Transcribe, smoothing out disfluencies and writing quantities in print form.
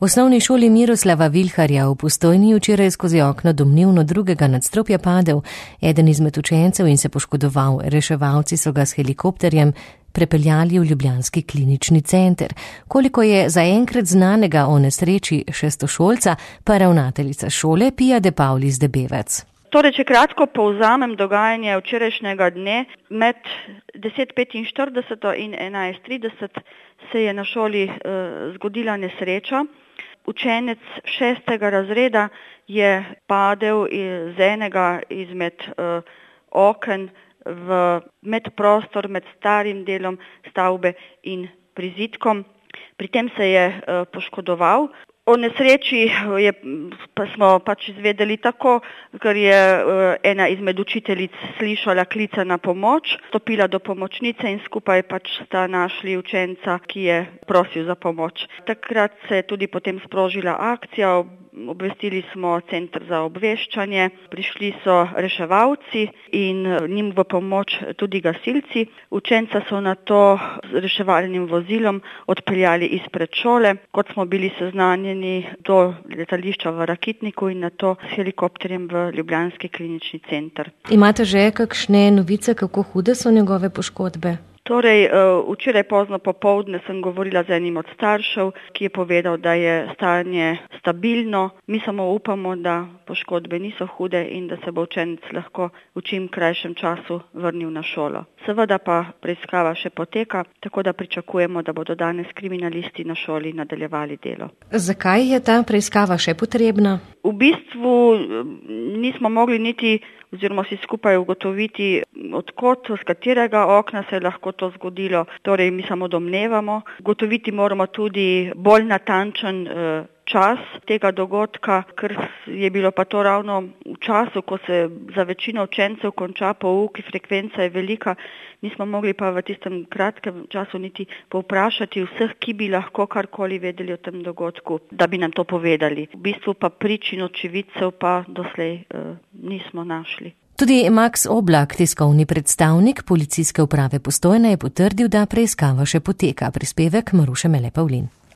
V osnovni šoli Miroslava Vilharja v Postojni včeraj skozi okno domnevno drugega nadstropja padel eden izmed učencev in se poškodoval. Reševalci so ga s helikopterjem prepeljali v ljubljanski klinični center. Koliko je zaenkrat znanega o nesreči šestošolca, pa ravnateljica šole Pia de Paulis de Bevec. Torej, če kratko povzamem dogajanje včerajšnjega dne, med 10:45 in 11:30 se je na šoli zgodila nesreča. Učenec 6. razreda je padel z enega izmed oken v medprostor med starim delom stavbe in prizidkom. Pri tem se je poškodoval. O nesreči smo izvedeli tako, ker je ena izmed učiteljic slišala klica na pomoč, stopila do pomočnice in skupaj sta našli učenca, ki je prosil za pomoč. Takrat se je tudi potem sprožila akcija, obvestili smo center za obveščanje, prišli so reševalci in njim v pomoč tudi gasilci. Učenca so nato z reševalnim vozilom odpeljali izpred šole, kot smo bili seznanjeni do letališča v Rakitniku in nato s helikopterjem v ljubljanski klinični center. Imate že kakšne novice, kako hude so njegove poškodbe? Torej, včeraj pozno popoldne sem govorila z enim od staršev, ki je povedal, da je stanje stabilno. Mi samo upamo, da poškodbe niso hude in da se bo učenec lahko v čim krajšem času vrnil na šolo. Seveda pa preiskava še poteka, tako da pričakujemo, da bodo danes kriminalisti na šoli nadaljevali delo. Zakaj je ta preiskava še potrebna? V bistvu nismo mogli niti oziroma si skupaj ugotoviti, odkot, z katerega okna se je lahko to zgodilo. Torej, mi samo domnevamo. Ugotoviti moramo tudi bolj natančen čas tega dogodka, ker je bilo pa to ravno v času, ko se za večino učencev konča pouk, frekvenca je velika. Nismo mogli pa v tistem kratkem času niti povprašati vseh, ki bi lahko karkoli vedeli o tem dogodku, da bi nam to povedali. V bistvu pa prič in očividcev pa doslej nismo našli. Tudi Max Oblak, tiskovni predstavnik Policijske uprave Postojna, je potrdil, da preiskava še poteka. Prispevek Maruše Mele Pavlin.